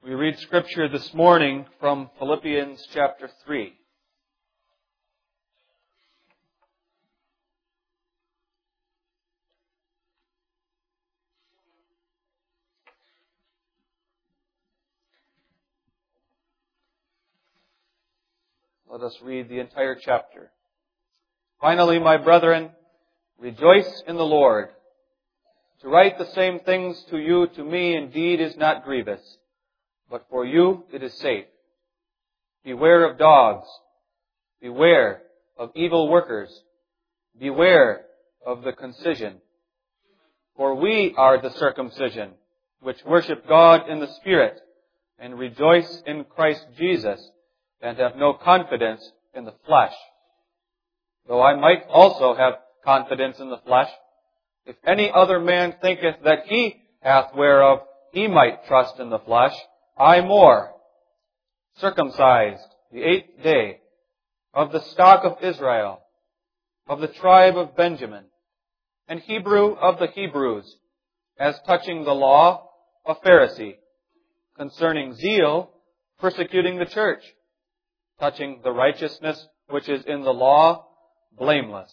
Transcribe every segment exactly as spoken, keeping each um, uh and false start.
We read Scripture this morning from Philippians chapter three. Let us read the entire chapter. Finally, my brethren, rejoice in the Lord. To write the same things to you, to me, indeed is not grievous, but for you it is safe. Beware of dogs. Beware of evil workers. Beware of the concision. For we are the circumcision, which worship God in the Spirit, and rejoice in Christ Jesus, and have no confidence in the flesh. Though I might also have confidence in the flesh, if any other man thinketh that he hath whereof he might trust in the flesh, I more, circumcised the eighth day, of the stock of Israel, of the tribe of Benjamin, and Hebrew of the Hebrews, as touching the law, a Pharisee, concerning zeal, persecuting the church, touching the righteousness which is in the law, blameless.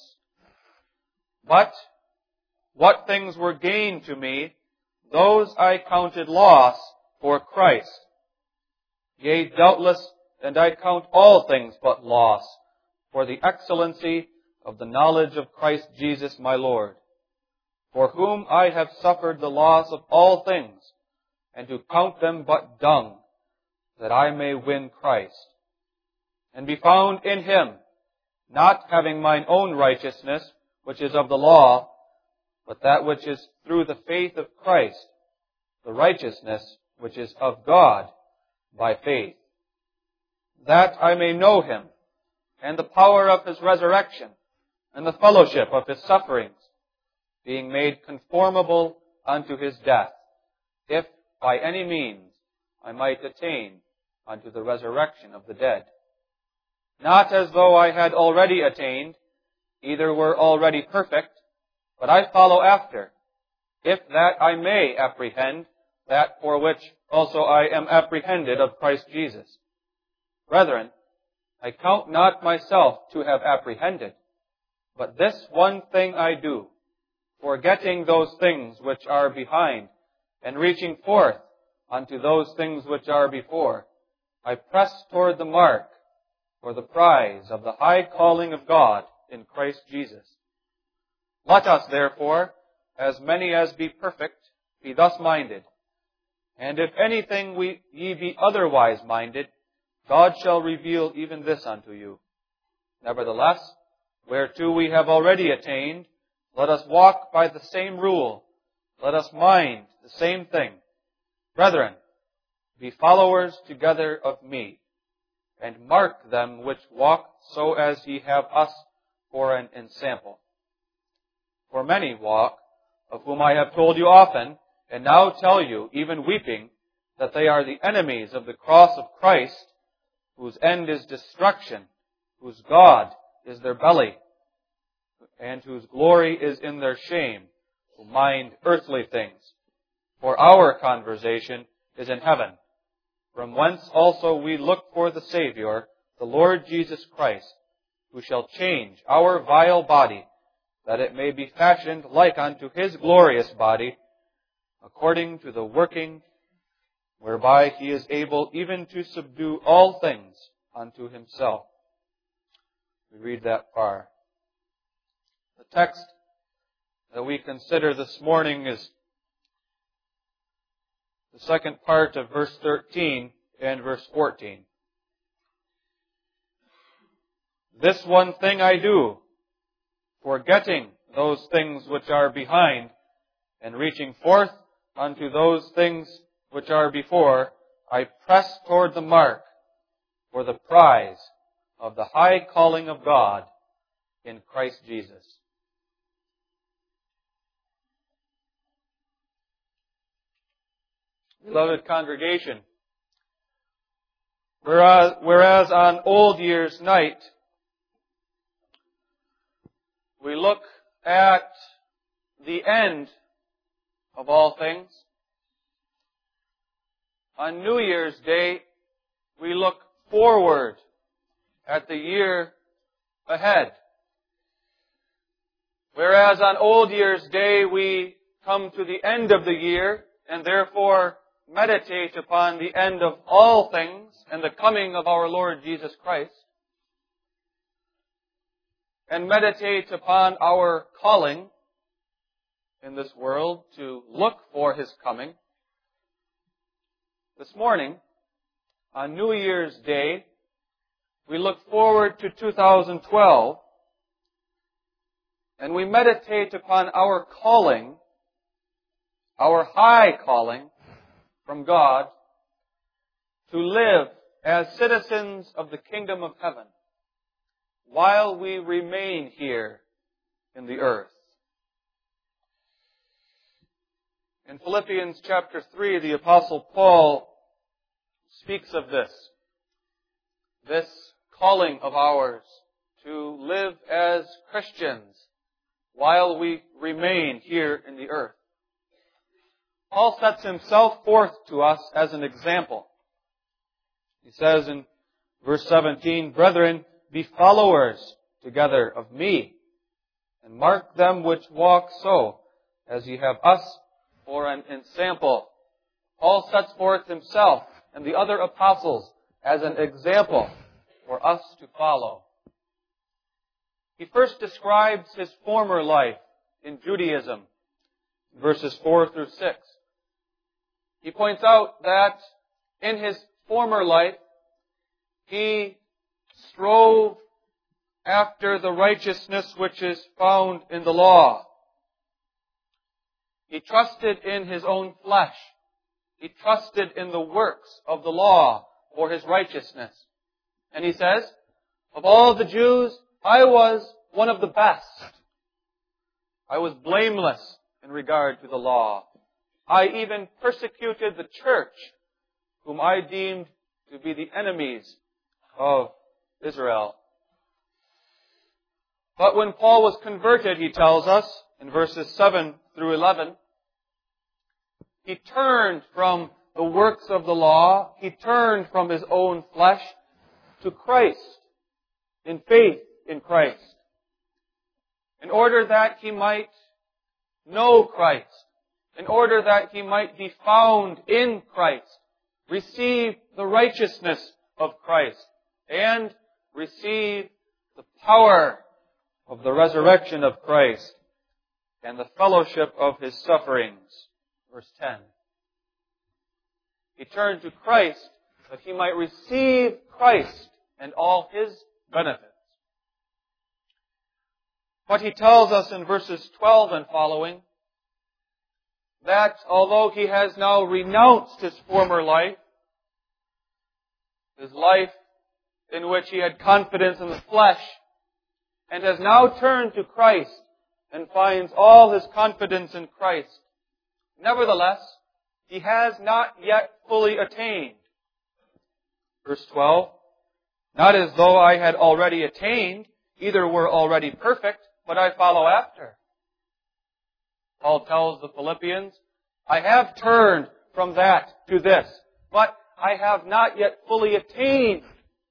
But what things were gain to me, those I counted loss for Christ. Yea, doubtless, and I count all things but loss, for the excellency of the knowledge of Christ Jesus my Lord, for whom I have suffered the loss of all things, and to count them but dung, that I may win Christ, and be found in Him, not having mine own righteousness, which is of the law, but that which is through the faith of Christ, the righteousness which is of God by faith, that I may know Him, and the power of His resurrection, and the fellowship of His sufferings, being made conformable unto His death, if by any means I might attain unto the resurrection of the dead. Not as though I had already attained, either were already perfect, but I follow after, if that I may apprehend that for which also I am apprehended of Christ Jesus. Brethren, I count not myself to have apprehended, but this one thing I do, forgetting those things which are behind, and reaching forth unto those things which are before, I press toward the mark for the prize of the high calling of God in Christ Jesus. Let us therefore, as many as be perfect, be thus minded. And if anything we, ye be otherwise minded, God shall reveal even this unto you. Nevertheless, whereto we have already attained, let us walk by the same rule. Let us mind the same thing. Brethren, be followers together of me, and mark them which walk so as ye have us for an ensample. For many walk, of whom I have told you often, and now tell you, even weeping, that they are the enemies of the cross of Christ, whose end is destruction, whose God is their belly, and whose glory is in their shame, who mind earthly things. For our conversation is in heaven, from whence also we look for the Savior, the Lord Jesus Christ, who shall change our vile body, that it may be fashioned like unto His glorious body, according to the working whereby He is able even to subdue all things unto Himself. We read that far. The text that we consider this morning is the second part of verse thirteen and verse fourteen. This one thing I do, forgetting those things which are behind, and reaching forth unto those things which are before, I press toward the mark for the prize of the high calling of God in Christ Jesus. Beloved congregation, whereas, whereas on Old Year's night, we look at the end of all things, on New Year's Day, we look forward at the year ahead. Whereas on Old Year's Day, we come to the end of the year and therefore meditate upon the end of all things and the coming of our Lord Jesus Christ, and meditate upon our calling in this world to look for His coming. This morning, on New Year's Day, we look forward to two thousand twelve, and we meditate upon our calling, our high calling from God, to live as citizens of the kingdom of heaven while we remain here in the earth. In Philippians chapter three, the Apostle Paul speaks of this, this calling of ours to live as Christians while we remain here in the earth. Paul sets himself forth to us as an example. He says in verse seventeen, "Brethren, be followers together of me, and mark them which walk so, as ye have us for an ensample." Paul sets forth himself and the other apostles as an example for us to follow. He first describes his former life in Judaism, verses four through six. He points out that in his former life, he strove after the righteousness which is found in the law. He trusted in his own flesh. He trusted in the works of the law for his righteousness. And he says, of all the Jews, I was one of the best. I was blameless in regard to the law. I even persecuted the church, whom I deemed to be the enemies of Israel. But when Paul was converted, he tells us in verses seven through eleven, he turned from the works of the law, he turned from his own flesh to Christ, in faith in Christ, in order that he might know Christ, in order that he might be found in Christ, receive the righteousness of Christ, and receive the power of the resurrection of Christ and the fellowship of His sufferings. Verse ten. He turned to Christ that he might receive Christ and all His benefits. But he tells us in verses twelve and following that although he has now renounced his former life, his life in which he had confidence in the flesh, and has now turned to Christ and finds all his confidence in Christ, nevertheless, he has not yet fully attained. Verse twelve, not as though I had already attained, either were already perfect, but I follow after. Paul tells the Philippians, I have turned from that to this, but I have not yet fully attained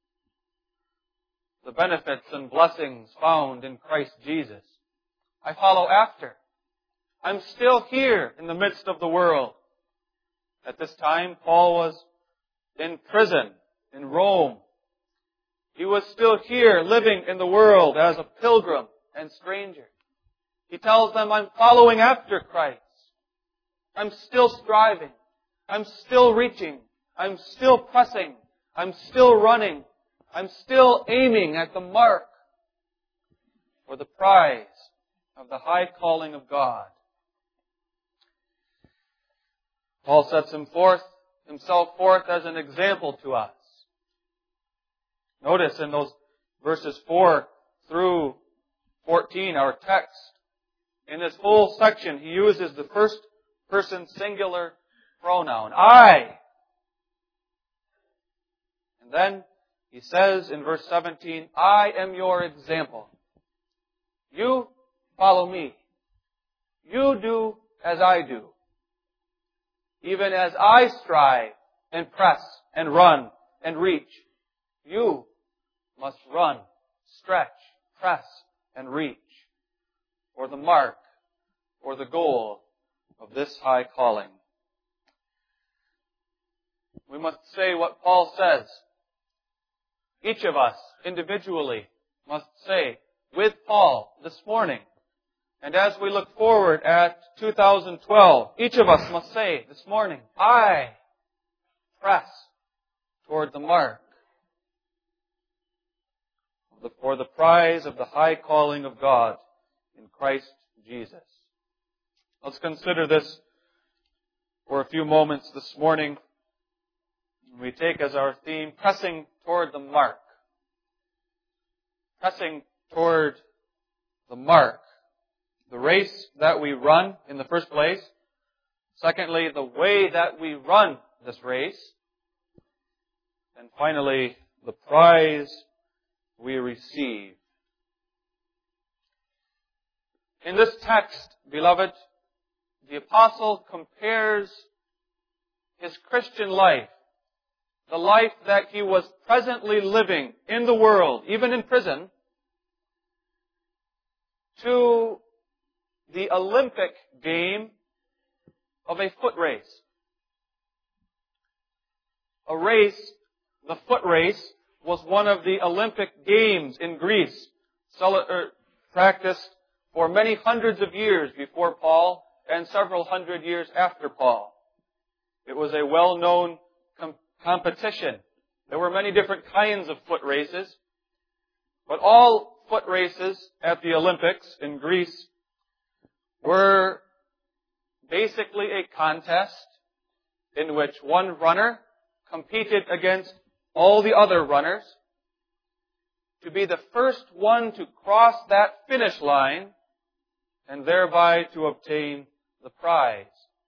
the benefits and blessings found in Christ Jesus. I follow after. I'm still here in the midst of the world. At this time, Paul was in prison in Rome. He was still here living in the world as a pilgrim and stranger. He tells them, I'm following after Christ. I'm still striving. I'm still reaching. I'm still pressing. I'm still running. I'm still aiming at the mark for the prize of the high calling of God. Paul sets him forth, himself forth as an example to us. Notice in those verses four through fourteen, our text, in this whole section, he uses the first person singular pronoun, I. And then he says in verse seventeen, I am your example. You follow me. You do as I do. Even as I strive and press and run and reach. You must run, stretch, press, and reach for the mark or the goal of this high calling. We must say what Paul says. Each of us individually must say with Paul this morning. And as we look forward at two thousand twelve, each of us must say this morning, I press toward the mark for the prize of the high calling of God in Christ Jesus. Let's consider this for a few moments this morning. We take as our theme, pressing toward the mark. Pressing toward the mark. The race that we run in the first place. Secondly, the way that we run this race. And finally, the prize we receive. In this text, beloved, the apostle compares his Christian life, the life that he was presently living in the world, even in prison, to the Olympic game of a foot race. A race, the foot race, was one of the Olympic games in Greece, practiced for many hundreds of years before Paul and several hundred years after Paul. It was a well-known com- competition. There were many different kinds of foot races, but all foot races at the Olympics in Greece were basically a contest in which one runner competed against all the other runners to be the first one to cross that finish line and thereby to obtain the prize.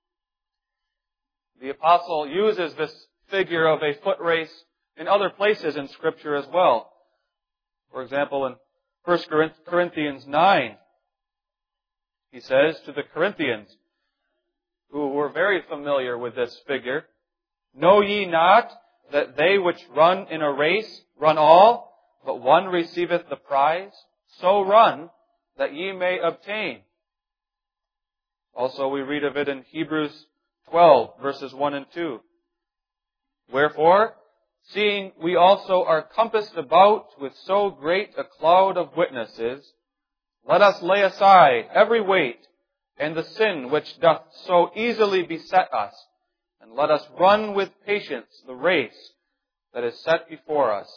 The apostle uses this figure of a foot race in other places in Scripture as well. For example, in First Corinthians nine, he says to the Corinthians, who were very familiar with this figure, know ye not that they which run in a race run all, but one receiveth the prize? So run, that ye may obtain. Also we read of it in Hebrews twelve, verses one and two. Wherefore, seeing we also are compassed about with so great a cloud of witnesses, let us lay aside every weight and the sin which doth so easily beset us, and let us run with patience the race that is set before us.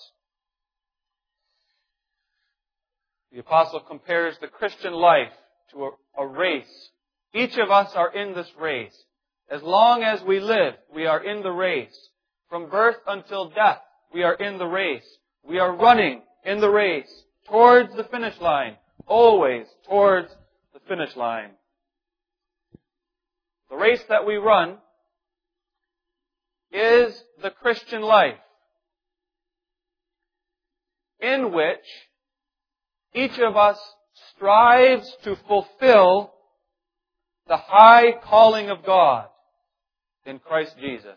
The apostle compares the Christian life to a, a race. Each of us are in this race. As long as we live, we are in the race. From birth until death, we are in the race. We are running in the race towards the finish line, always towards the finish line. The race that we run is the Christian life, in which each of us strives to fulfill the high calling of God in Christ Jesus.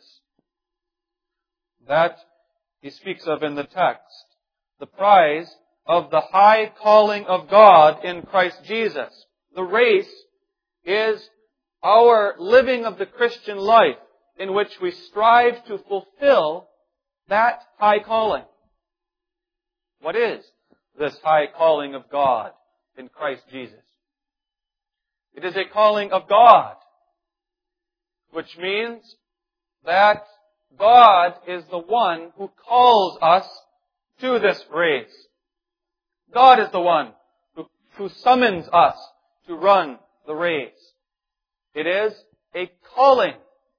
That he speaks of in the text. The prize of the high calling of God in Christ Jesus. The race is our living of the Christian life in which we strive to fulfill that high calling. What is this high calling of God in Christ Jesus? It is a calling of God, which means that God is the one who calls us to this race. God is the one who, who summons us to run the race. It is a calling.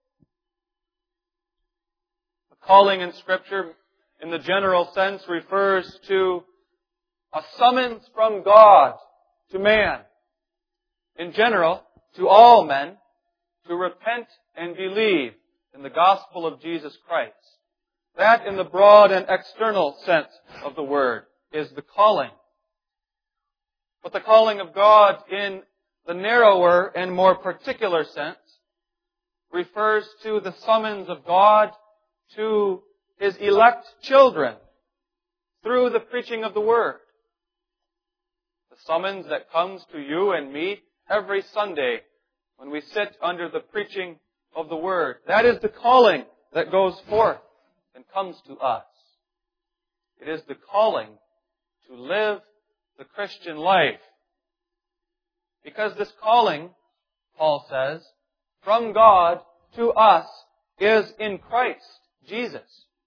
A calling in Scripture, in the general sense, refers to a summons from God to man. In general, to all men, to repent and believe in the gospel of Jesus Christ. That, in the broad and external sense of the word, is the calling. But the calling of God in the narrower and more particular sense refers to the summons of God to His elect children through the preaching of the Word. The summons that comes to you and me every Sunday when we sit under the preaching of the Word. That is the calling that goes forth and comes to us. It is the calling to live the Christian life. Because this calling, Paul says, from God to us is in Christ Jesus.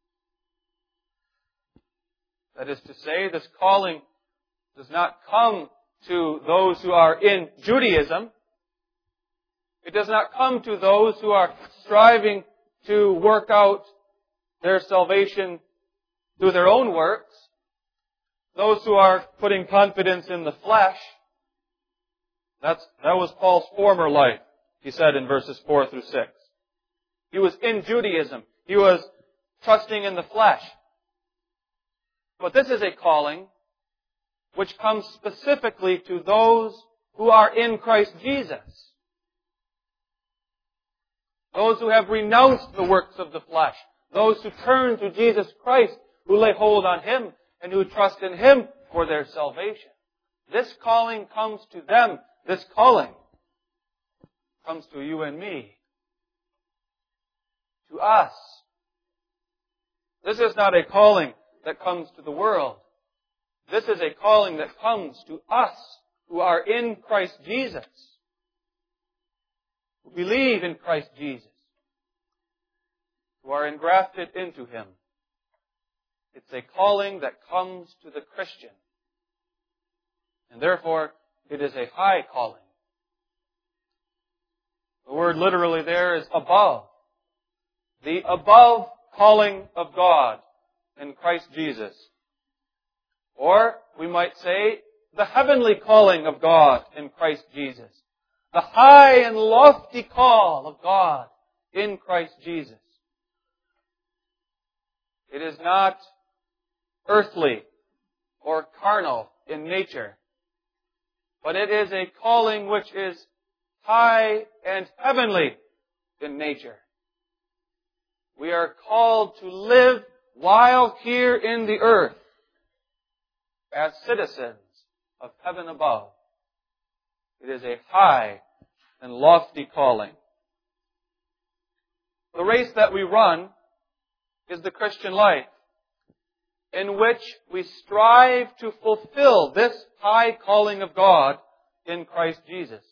That is to say, this calling does not come to those who are in Judaism. It does not come to those who are striving to work out their salvation through their own works. Those who are putting confidence in the flesh. That's, that was Paul's former life, he said in verses four through six. He was in Judaism. He was trusting in the flesh. But this is a calling which comes specifically to those who are in Christ Jesus. Those who have renounced the works of the flesh. Those who turn to Jesus Christ, who lay hold on Him and who trust in Him for their salvation. This calling comes to them. This calling comes to you and me. To us. This is not a calling that comes to the world. This is a calling that comes to us who are in Christ Jesus. Who believe in Christ Jesus. Who are engrafted into Him. It's a calling that comes to the Christian. And therefore, it is a high calling. The word literally there is above. The above calling of God in Christ Jesus. Or, we might say, the heavenly calling of God in Christ Jesus. The high and lofty call of God in Christ Jesus. It is not earthly or carnal in nature, but it is a calling which is high and heavenly in nature. We are called to live while here in the earth as citizens of heaven above. It is a high and lofty calling. The race that we run is the Christian life, in which we strive to fulfill this high calling of God in Christ Jesus.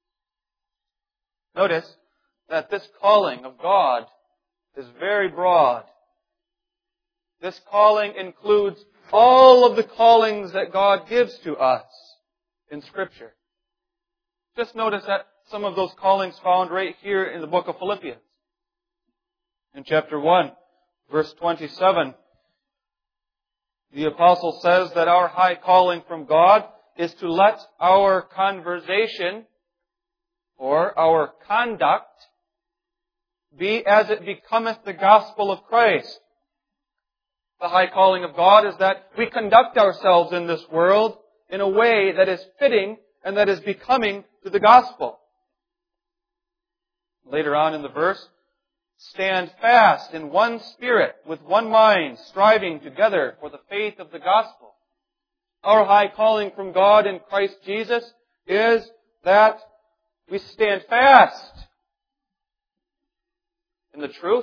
Notice that this calling of God is very broad. This calling includes all of the callings that God gives to us in Scripture. Just notice that some of those callings found right here in the book of Philippians. In chapter one, verse twenty-seven, the apostle says that our high calling from God is to let our conversation or our conduct be as it becometh the gospel of Christ. The high calling of God is that we conduct ourselves in this world in a way that is fitting and that is becoming to the gospel. Later on in the verse, stand fast in one spirit, with one mind, striving together for the faith of the gospel. Our high calling from God in Christ Jesus is that we stand fast in the truth,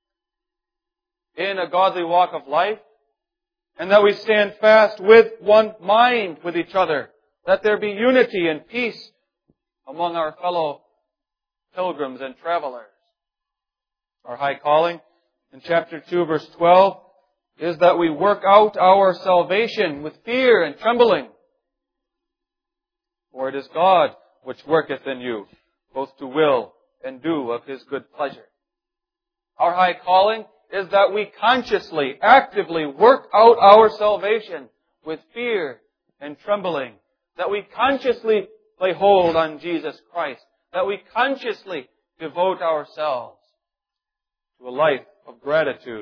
in a godly walk of life, and that we stand fast with one mind with each other, that there be unity and peace among our fellow pilgrims and travelers. Our high calling in chapter two, verse twelve, is that we work out our salvation with fear and trembling. For it is God which worketh in you, both to will and do of His good pleasure. Our high calling is that we consciously, actively work out our salvation with fear and trembling. That we consciously lay hold on Jesus Christ. That we consciously devote ourselves to a life of gratitude.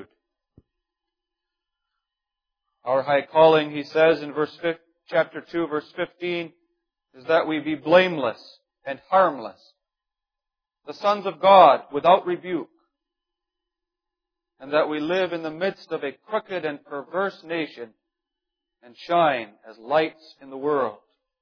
Our high calling, he says in verse chapter two, verse fifteen, is that we be blameless and harmless, the sons of God without rebuke, and that we live in the midst of a crooked and perverse nation and shine as lights in the world.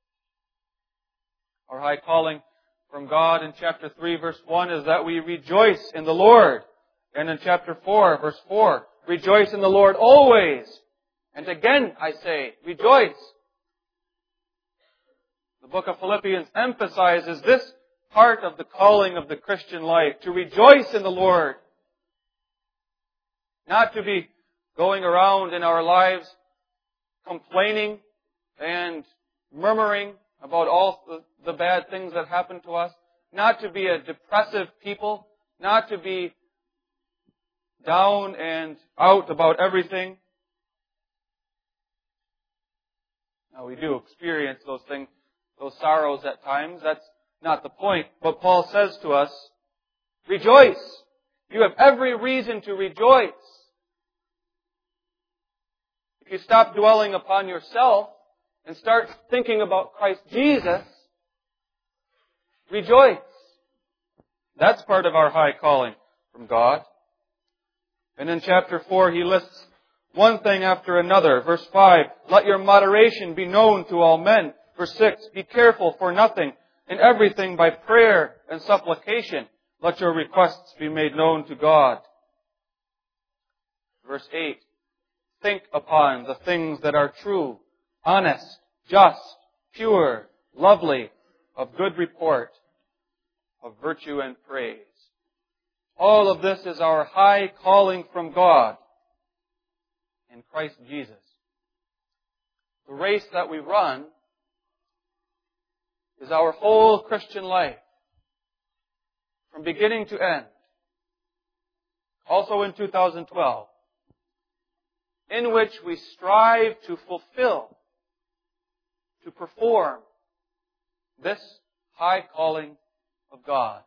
Our high calling from God in chapter three, verse one is that we rejoice in the Lord. And in chapter four, verse four, rejoice in the Lord always. And again, I say, rejoice. The book of Philippians emphasizes this part of the calling of the Christian life, to rejoice in the Lord. Not to be going around in our lives complaining and murmuring about all the, the bad things that happen to us. Not to be a depressive people. Not to be down and out about everything. Now, we do experience those things, those sorrows at times. That's not the point. But Paul says to us, rejoice. You have every reason to rejoice. If you stop dwelling upon yourself and start thinking about Christ Jesus, rejoice. That's part of our high calling from God. And in chapter four, he lists one thing after another. Verse five, let your moderation be known to all men. Verse six, be careful for nothing. In everything by prayer and supplication, let your requests be made known to God. Verse eight, think upon the things that are true, honest, just, pure, lovely, of good report, of virtue and praise. All of this is our high calling from God in Christ Jesus. The race that we run is our whole Christian life, from beginning to end. Also in two thousand twelve, in which we strive to fulfill, to perform this high calling of God.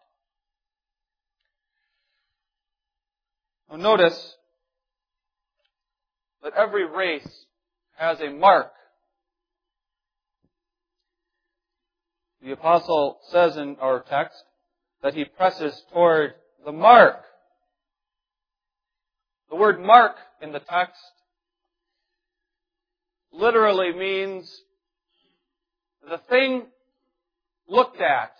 Now notice that every race has a mark. The apostle says in our text that he presses toward the mark. The word mark in the text literally means the thing looked at,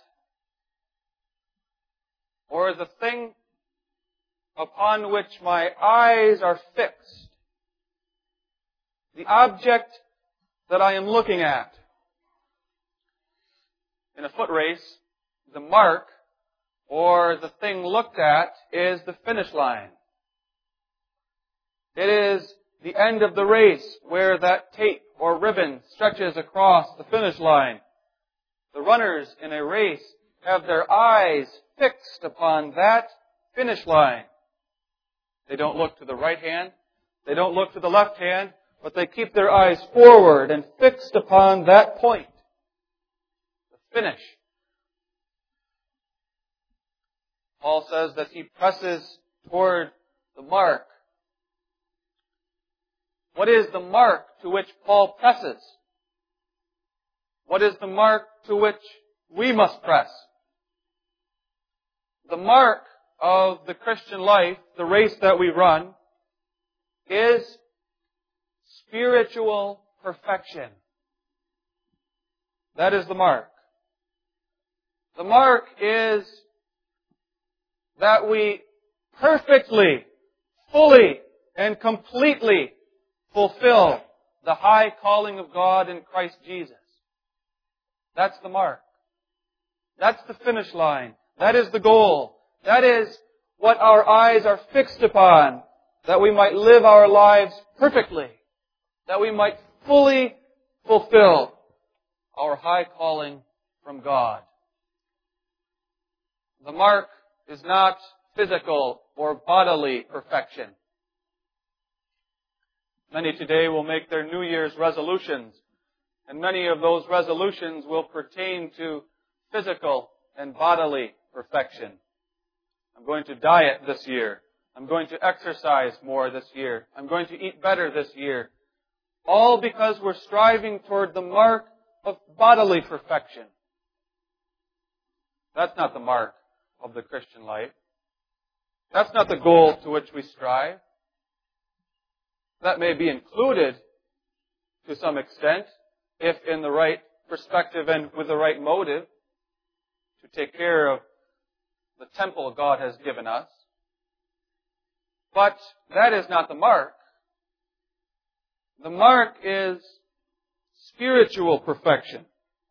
or the thing upon which my eyes are fixed. The object that I am looking at. In a foot race, the mark, or the thing looked at, is the finish line. It is the end of the race where that tape or ribbon stretches across the finish line. The runners in a race have their eyes fixed upon that finish line. They don't look to the right hand. They don't look to the left hand, but they keep their eyes forward and fixed upon that point. The finish. Paul says that he presses toward the mark. What is the mark to which Paul presses? What is the mark to which we must press? The mark of the Christian life, the race that we run, is spiritual perfection. That is the mark. The mark is that we perfectly, fully, and completely fulfill the high calling of God in Christ Jesus. That's the mark. That's the finish line. That is the goal. That is what our eyes are fixed upon, that we might live our lives perfectly, that we might fully fulfill our high calling from God. The mark is not physical or bodily perfection. Many today will make their New Year's resolutions, and many of those resolutions will pertain to physical and bodily perfection. I'm going to diet this year. I'm going to exercise more this year. I'm going to eat better this year. All because we're striving toward the mark of bodily perfection. That's not the mark of the Christian life. That's not the goal to which we strive. That may be included to some extent, if in the right perspective and with the right motive, to take care of the temple God has given us. But that is not the mark. The mark is spiritual perfection,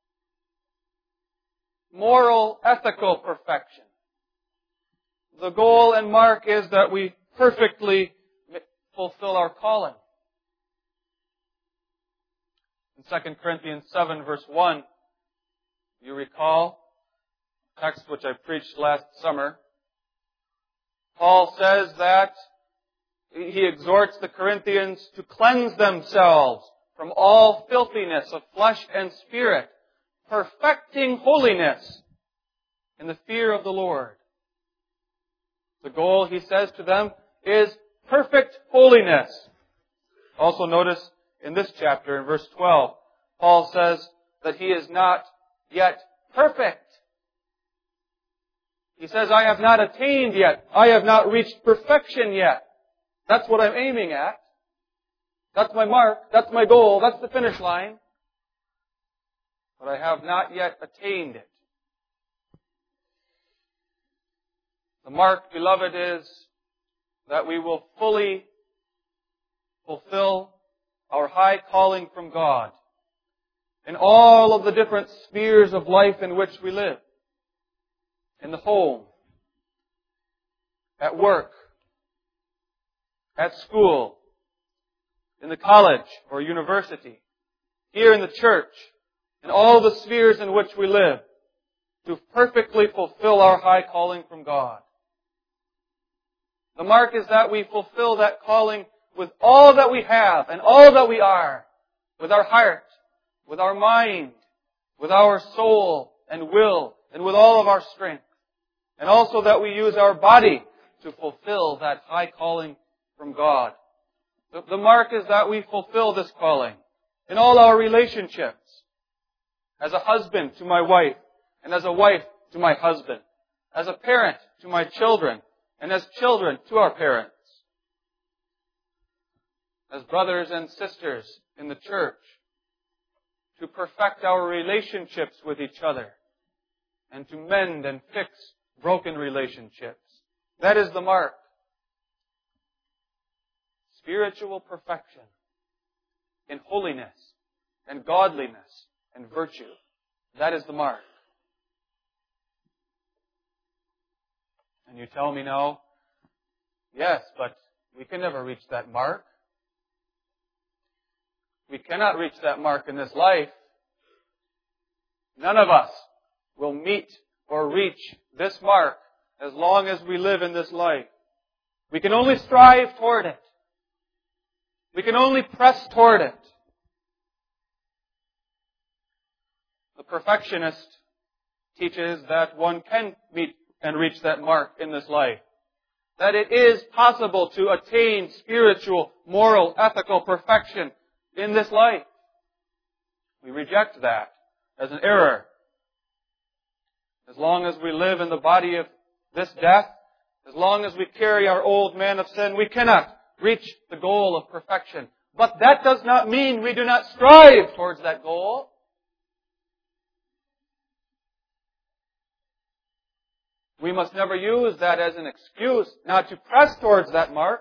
moral, ethical perfection. The goal and mark is that we perfectly fulfill our calling. In Second Corinthians seven, verse one, you recall, a text which I preached last summer, Paul says that he exhorts the Corinthians to cleanse themselves from all filthiness of flesh and spirit, perfecting holiness in the fear of the Lord. The goal, he says to them, is perfect holiness. Also notice in this chapter, in verse twelve, Paul says that he is not yet perfect. He says, I have not attained yet. I have not reached perfection yet. That's what I'm aiming at. That's my mark. That's my goal. That's the finish line. But I have not yet attained it. The mark, beloved, is that we will fully fulfill our high calling from God in all of the different spheres of life in which we live. In the home, at work, at school, in the college or university, here in the church, in all the spheres in which we live, to perfectly fulfill our high calling from God. The mark is that we fulfill that calling with all that we have and all that we are, with our heart, with our mind, with our soul and will, and with all of our strength. And also that we use our body to fulfill that high calling from God. The, the mark is that we fulfill this calling in all our relationships. As a husband to my wife, and as a wife to my husband. As a parent to my children, and as children to our parents. As brothers and sisters in the church, to perfect our relationships with each other, and to mend and fix broken relationships. That is the mark. Spiritual perfection in holiness and godliness and virtue. That is the mark. And you tell me now, yes, but we can never reach that mark. We cannot reach that mark in this life. None of us will meet or reach this mark as long as we live in this life. We can only strive toward it. We can only press toward it. The perfectionist teaches that one can meet and reach that mark in this life. That it is possible to attain spiritual, moral, ethical perfection in this life. We reject that as an error. As long as we live in the body of this death, as long as we carry our old man of sin, we cannot reach the goal of perfection. But that does not mean we do not strive towards that goal. We must never use that as an excuse not to press towards that mark.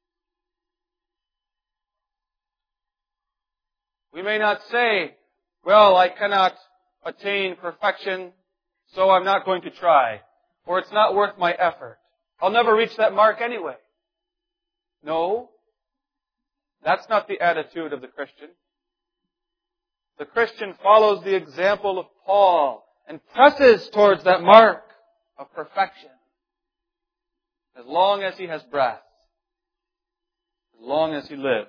We may not say, well, I cannot attain perfection, so I'm not going to try. Or it's not worth my effort. I'll never reach that mark anyway. No, that's not the attitude of the Christian. The Christian follows the example of Paul and presses towards that mark of perfection. As long as he has breath. As long as he lives.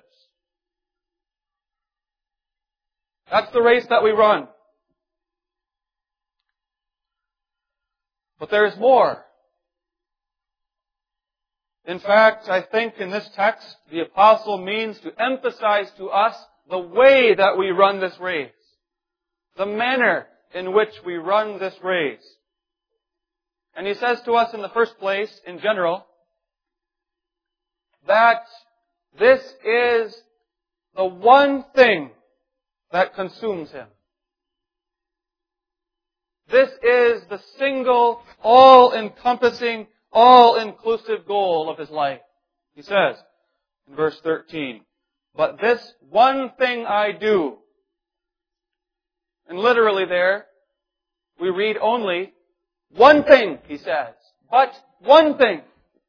That's the race that we run. But there is more. In fact, I think in this text, the apostle means to emphasize to us the way that we run this race. The manner in which we run this race. And he says to us in the first place, in general, that this is the one thing that consumes him. This is the single, all-encompassing, all-inclusive goal of his life. He says in verse thirteen, "But this one thing I do." And literally there, we read only one thing, he says. But one thing.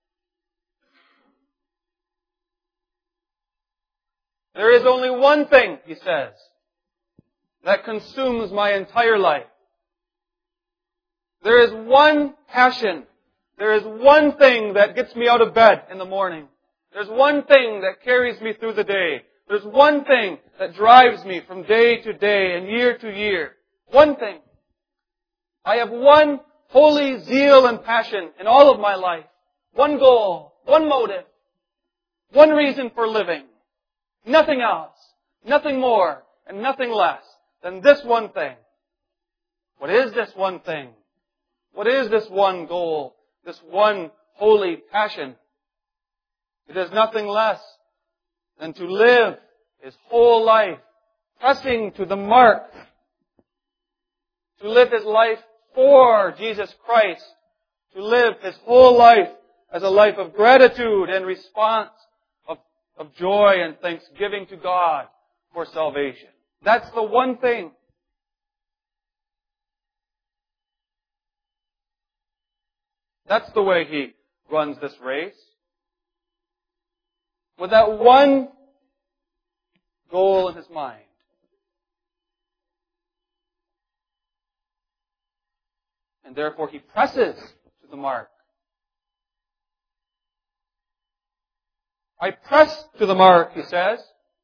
There is only one thing, he says, that consumes my entire life. There is one passion. There is one thing that gets me out of bed in the morning. There's one thing that carries me through the day. There's one thing that drives me from day to day and year to year. One thing. I have one holy zeal and passion in all of my life. One goal, one motive, one reason for living. Nothing else, nothing more, and nothing less than this one thing. What is this one thing? What is this one goal? This one holy passion? It is nothing less than to live his whole life pressing to the mark. To live his life for Jesus Christ. To live his whole life as a life of gratitude and response, of, of joy and thanksgiving to God for salvation. That's the one thing. That's the way he runs this race. With that one goal in his mind. And therefore he presses to the mark. I press to the mark, he says.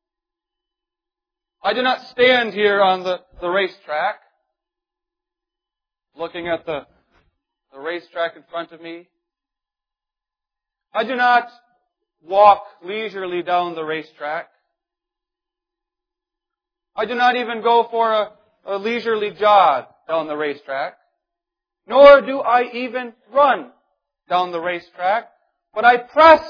I do not stand here on the, the racetrack, looking at the, the racetrack in front of me. I do not walk leisurely down the racetrack. I do not even go for a, a leisurely jog down the racetrack. Nor do I even run down the racetrack, but I press.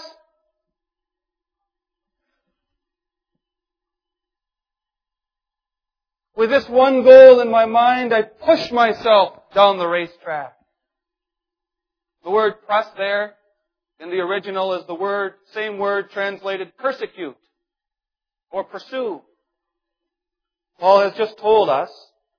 With this one goal in my mind, I push myself down the racetrack. The word press there in the original is the word, same word translated persecute or pursue. Paul has just told us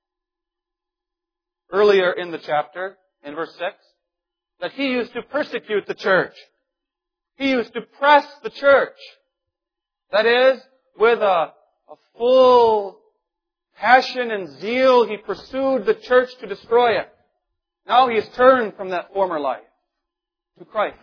earlier in the chapter, in verse six, that he used to persecute the church. He used to press the church. That is, with a, a full passion and zeal, he pursued the church to destroy it. Now he has turned from that former life to Christ.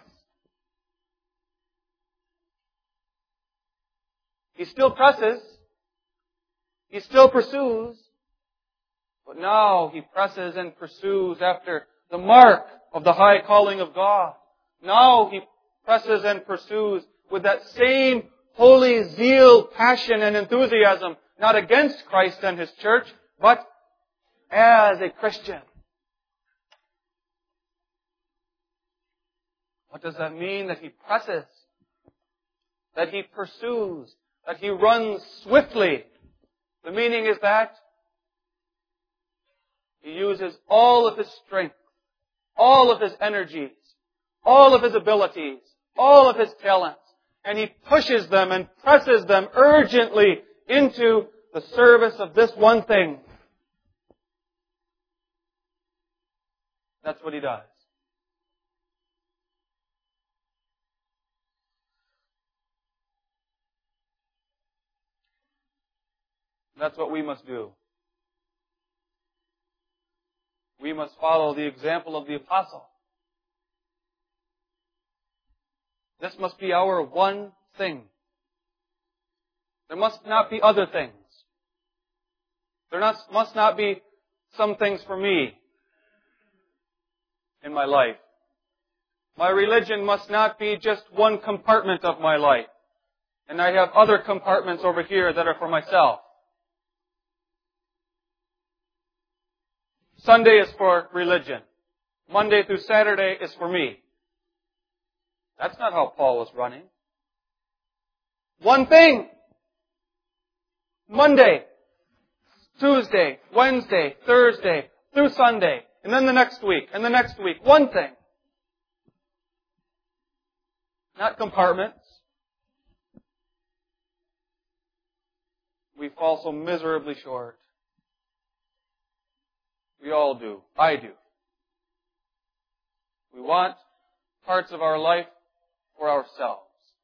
He still presses. He still pursues. But now he presses and pursues after the mark of the high calling of God. Now he presses and pursues with that same holy zeal, passion, and enthusiasm, not against Christ and His church, but as a Christian. What does that mean? That he presses, that he pursues, that he runs swiftly. The meaning is that he uses all of his strength, all of his energies, all of his abilities, all of his talents, and he pushes them and presses them urgently into the service of this one thing. That's what he does. That's what we must do. We must follow the example of the apostle. This must be our one thing. There must not be other things. There not, must not be some things for me in my life. My religion must not be just one compartment of my life. And I have other compartments over here that are for myself. Sunday is for religion. Monday through Saturday is for me. That's not how Paul was running. One thing. Monday, Tuesday, Wednesday, Thursday, through Sunday, and then the next week, and the next week. One thing. Not compartments. We fall so miserably short. We all do. I do. We want parts of our life for ourselves.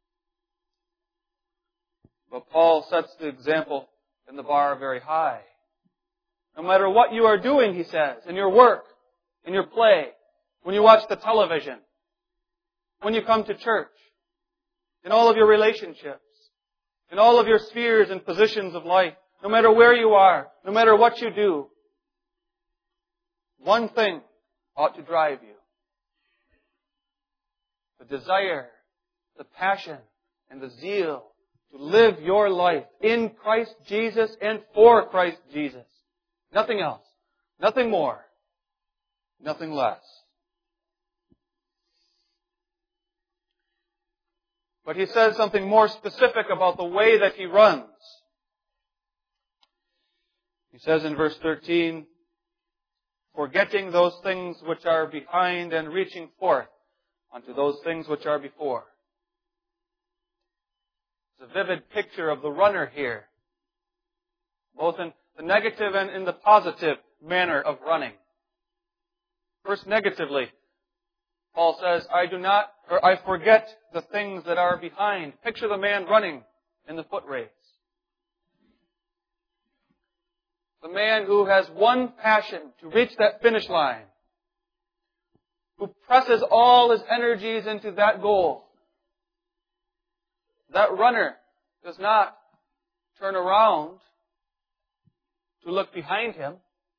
But Paul sets the example and the bar very high. No matter what you are doing, he says, in your work, in your play, when you watch the television, when you come to church, in all of your relationships, in all of your spheres and positions of life, no matter where you are, no matter what you do, one thing ought to drive you. The desire, the passion, and the zeal to live your life in Christ Jesus and for Christ Jesus. Nothing else. Nothing more. Nothing less. But he says something more specific about the way that he runs. He says in verse thirteen, forgetting those things which are behind and reaching forth unto those things which are before. It's a vivid picture of the runner here, both in the negative and in the positive manner of running. First, negatively, Paul says, I do not, or I forget the things that are behind. Picture the man running in the foot race. The man who has one passion to reach that finish line, who presses all his energies into that goal. That runner does not turn around to look behind him.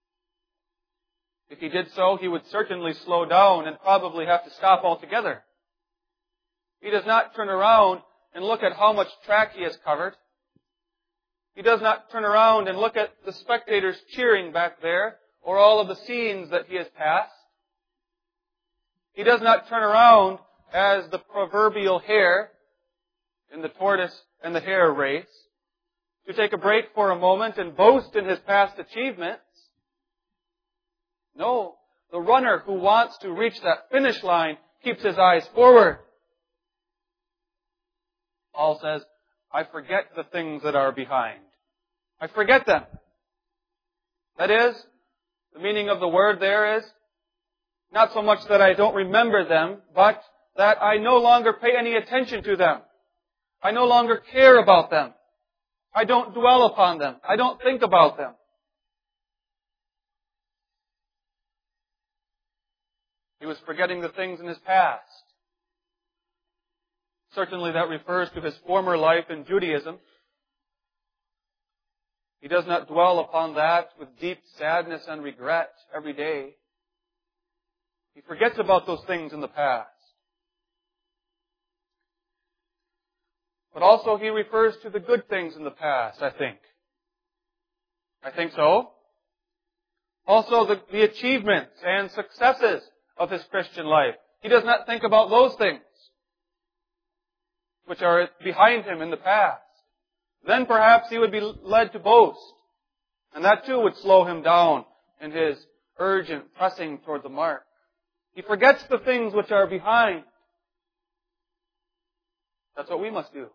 If he did so, he would certainly slow down and probably have to stop altogether. He does not turn around and look at how much track he has covered. He does not turn around and look at the spectators cheering back there or all of the scenes that he has passed. He does not turn around as the proverbial hare in the tortoise and the hare race to take a break for a moment and boast in his past achievements. No, the runner who wants to reach that finish line keeps his eyes forward. Paul says, I forget the things that are behind. I forget them. That is, the meaning of the word there is, not so much that I don't remember them, but that I no longer pay any attention to them. I no longer care about them. I don't dwell upon them. I don't think about them. He was forgetting the things in his past. Certainly that refers to his former life in Judaism. He does not dwell upon that with deep sadness and regret every day. He forgets about those things in the past. But also he refers to the good things in the past, I think. I think so. Also the, the achievements and successes of his Christian life. He does not think about those things which are behind him in the past. Then perhaps he would be led to boast. And that too would slow him down in his urgent pressing toward the mark. He forgets the things which are behind. That's what we must do.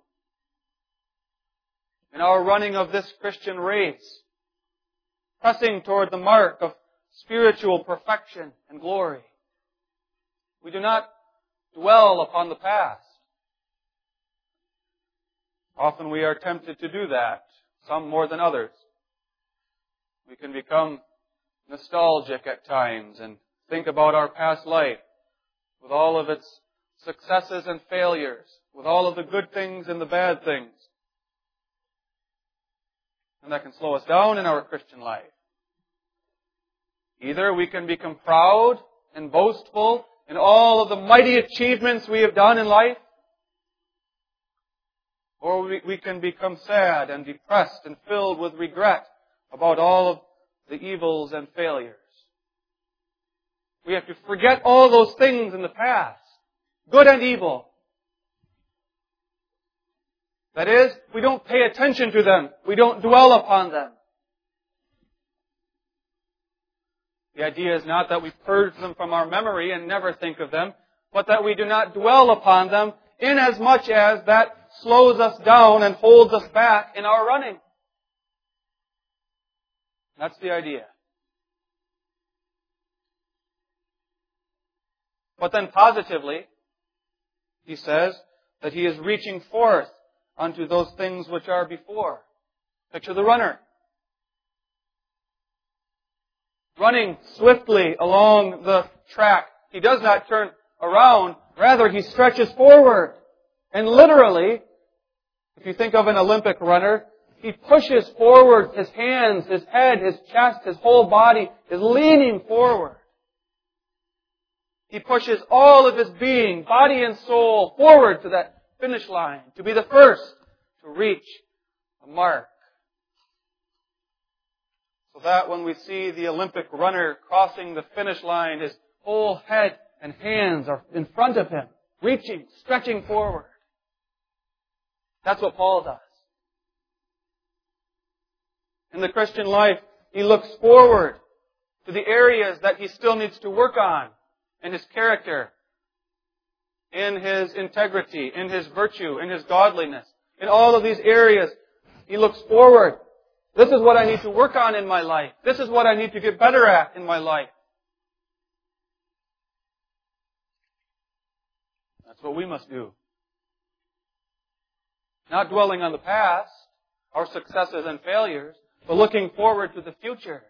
In our running of this Christian race, pressing toward the mark of spiritual perfection and glory, we do not dwell upon the past. Often we are tempted to do that, some more than others. We can become nostalgic at times and think about our past life with all of its successes and failures, with all of the good things and the bad things. And that can slow us down in our Christian life. Either we can become proud and boastful in all of the mighty achievements we have done in life, or we, we can become sad and depressed and filled with regret about all of the evils and failures. We have to forget all those things in the past, good and evil, That is, we don't pay attention to them. We don't dwell upon them. The idea is not that we purge them from our memory and never think of them, but that we do not dwell upon them inasmuch as that slows us down and holds us back in our running. That's the idea. But then positively, he says that he is reaching forth unto those things which are before. Picture the runner. Running swiftly along the track. He does not turn around. Rather, he stretches forward. And literally, if you think of an Olympic runner, he pushes forward. His hands, his head, his chest, his whole body is leaning forward. He pushes all of his being, body and soul, forward to that finish line, to be the first to reach the mark. So that when we see the Olympic runner crossing the finish line, his whole head and hands are in front of him, reaching, stretching forward. That's what Paul does. In the Christian life, he looks forward to the areas that he still needs to work on in his character, in his integrity, in his virtue, in his godliness. In all of these areas, he looks forward. This is what I need to work on in my life. This is what I need to get better at in my life. That's what we must do. Not dwelling on the past, our successes and failures, but looking forward to the future.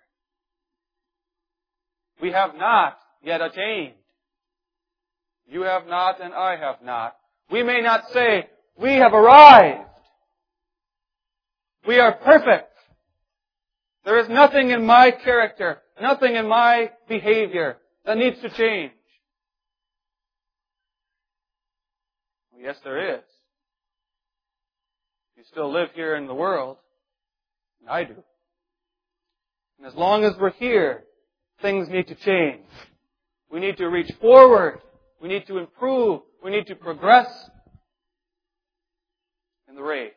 We have not yet attained. You have not and I have not. We may not say, we have arrived. We are perfect. There is nothing in my character, nothing in my behavior that needs to change. Well, yes, there is. You still live here in the world, and I do. And as long as we're here, things need to change. We need to reach forward. We need to improve. We need to progress in the race.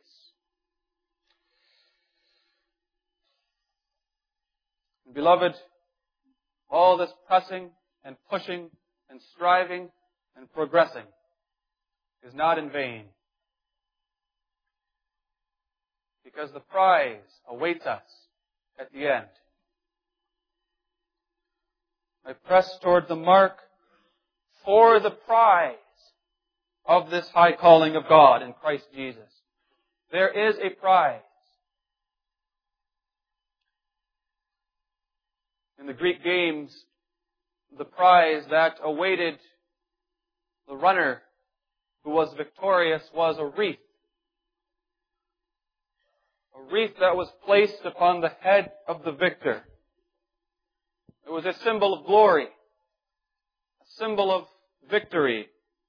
And beloved, all this pressing and pushing and striving and progressing is not in vain. Because the prize awaits us at the end. I press toward the mark for the prize of this high calling of God in Christ Jesus. There is a prize. In the Greek games, the prize that awaited the runner who was victorious was a wreath. A wreath that was placed upon the head of the victor. It was a symbol of glory, a symbol of victory.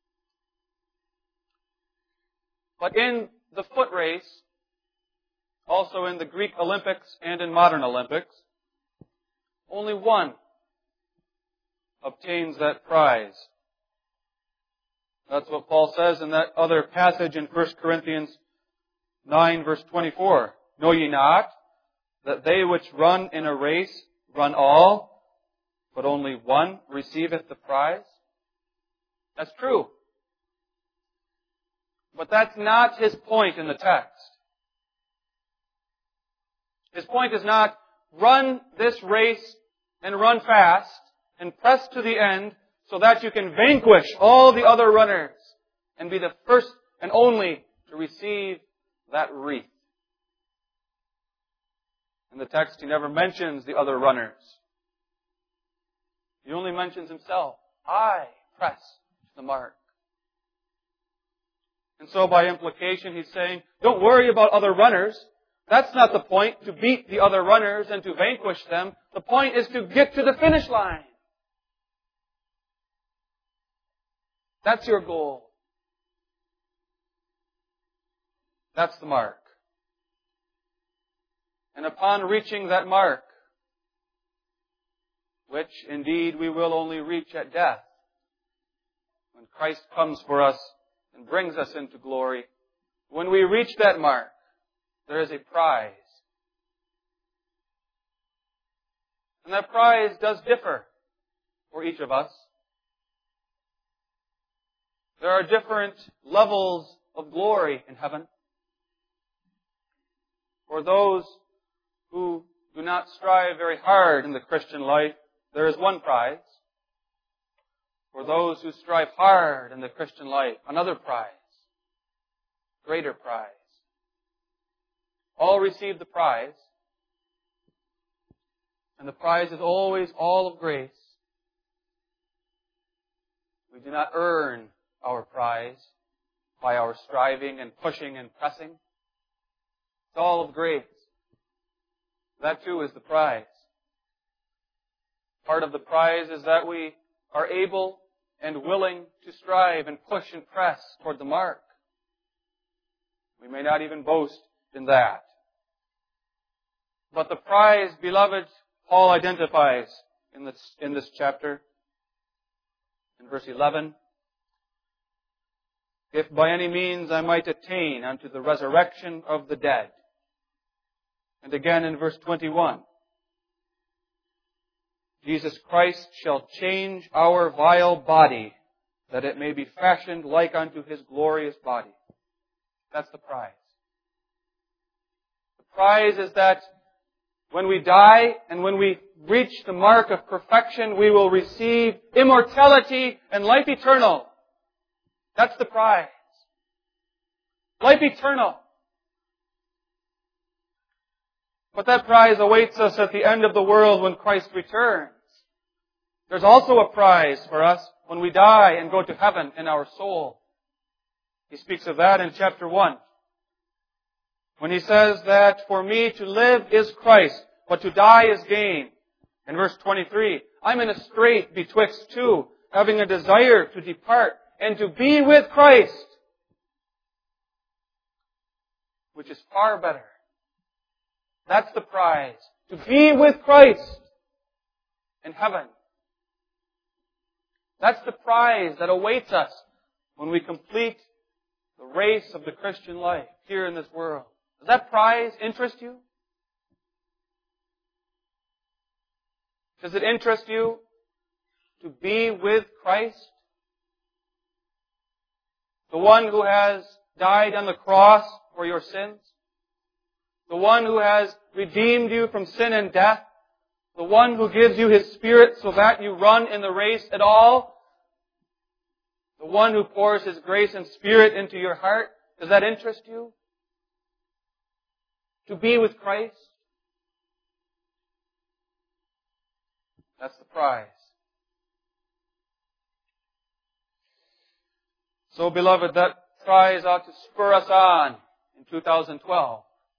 But in the foot race, also in the Greek Olympics and in modern Olympics, only one obtains that prize. That's what Paul says in that other passage in First Corinthians nine, verse twenty-four. Know ye not that they which run in a race run all, but only one receiveth the prize? That's true. But that's not his point in the text. His point is not run this race and run fast and press to the end so that you can vanquish all the other runners and be the first and only to receive that wreath. In the text, he never mentions the other runners. He only mentions himself. I press the mark. And so by implication, he's saying, don't worry about other runners. That's not the point, to beat the other runners and to vanquish them. The point is to get to the finish line. That's your goal. That's the mark. And upon reaching that mark, which indeed we will only reach at death, when Christ comes for us and brings us into glory, when we reach that mark, there is a prize. And that prize does differ for each of us. There are different levels of glory in heaven. For those who do not strive very hard in the Christian life, there is one prize. For those who strive hard in the Christian life, another prize. Greater prize. All receive the prize. And the prize is always all of grace. We do not earn our prize by our striving and pushing and pressing. It's all of grace. That too is the prize. Part of the prize is that we are able and willing to strive and push and press toward the mark. We may not even boast in that. But the prize, beloved, Paul identifies in this, in this chapter, in verse eleven, if by any means I might attain unto the resurrection of the dead. And again in verse twenty-one, Jesus Christ shall change our vile body, that it may be fashioned like unto His glorious body. That's the prize. The prize is that when we die and when we reach the mark of perfection, we will receive immortality and life eternal. That's the prize. Life eternal. But that prize awaits us at the end of the world when Christ returns. There's also a prize for us when we die and go to heaven in our soul. He speaks of that in chapter one. When he says that for me to live is Christ, but to die is gain. In verse twenty-three, I'm in a strait betwixt two, having a desire to depart and to be with Christ, which is far better. That's the prize. To be with Christ in heaven. That's the prize that awaits us when we complete the race of the Christian life here in this world. Does that prize interest you? Does it interest you to be with Christ? The one who has died on the cross for your sins? The one who has redeemed you from sin and death? The one who gives you His Spirit so that you run in the race at all? The one who pours His grace and Spirit into your heart? Does that interest you? To be with Christ? That's the prize. So, beloved, that prize ought to spur us on in two thousand twelve.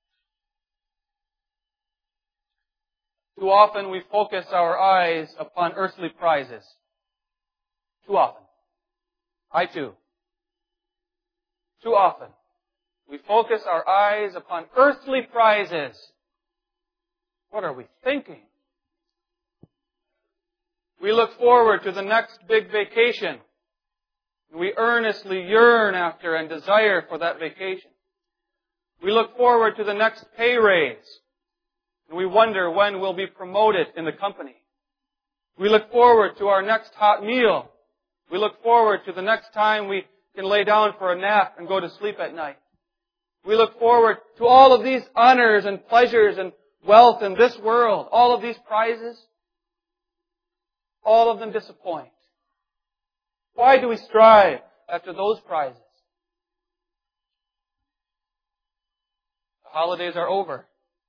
Too often we focus our eyes upon earthly prizes. Too often. I too. Too often. We focus our eyes upon earthly prizes. What are we thinking? We look forward to the next big vacation. We earnestly yearn after and desire for that vacation. We look forward to the next pay raise. And we wonder when we'll be promoted in the company. We look forward to our next hot meal. We look forward to the next time we can lay down for a nap and go to sleep at night. We look forward to all of these honors and pleasures and wealth in this world. All of these prizes. All of them disappoint. Why do we strive after those prizes? The holidays are over.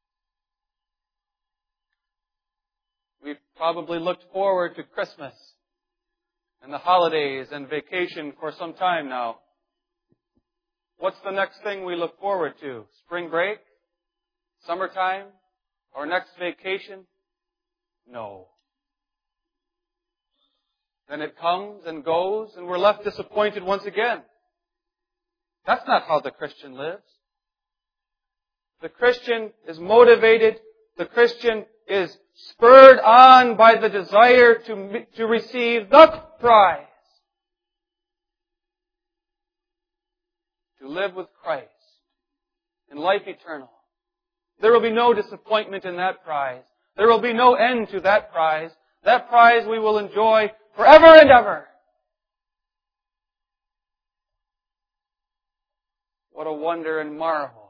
We've probably looked forward to Christmas and the holidays and vacation for some time now. What's the next thing we look forward to? Spring break? Summertime? Our next vacation? No. Then it comes and goes and we're left disappointed once again. That's not how the Christian lives. The Christian is motivated. The Christian is spurred on by the desire to, to receive the prize. To live with Christ and life eternal. There will be no disappointment in that prize. There will be no end to that prize. That prize we will enjoy forever and ever. What a wonder and marvel.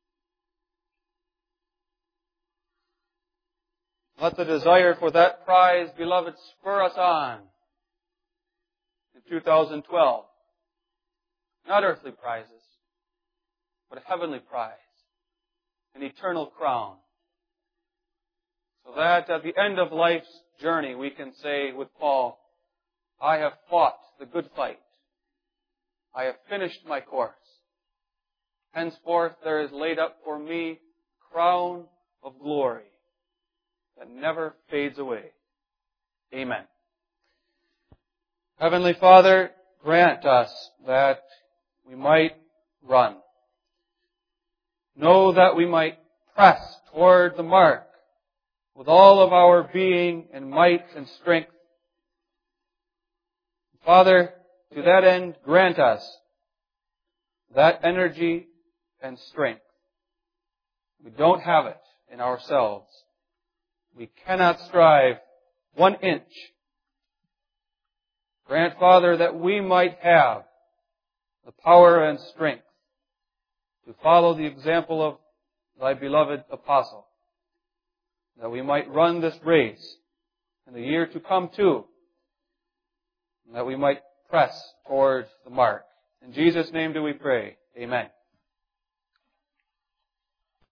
Let the desire for that prize, beloved, spur us on in two thousand twelve. Not earthly prizes, but a heavenly prize, an eternal crown. So that at the end of life's journey we can say with Paul, I have fought the good fight. I have finished my course. Henceforth there is laid up for me a crown of glory that never fades away. Amen. Heavenly Father, grant us that we might run. Know that we might press toward the mark with all of our being and might and strength. Father, to that end, grant us that energy and strength. We don't have it in ourselves. We cannot strive one inch. Grant, Father, that we might have the power and strength to follow the example of Thy beloved apostle, that we might run this race in the year to come too, and that we might press towards the mark. In Jesus' name do we pray. Amen.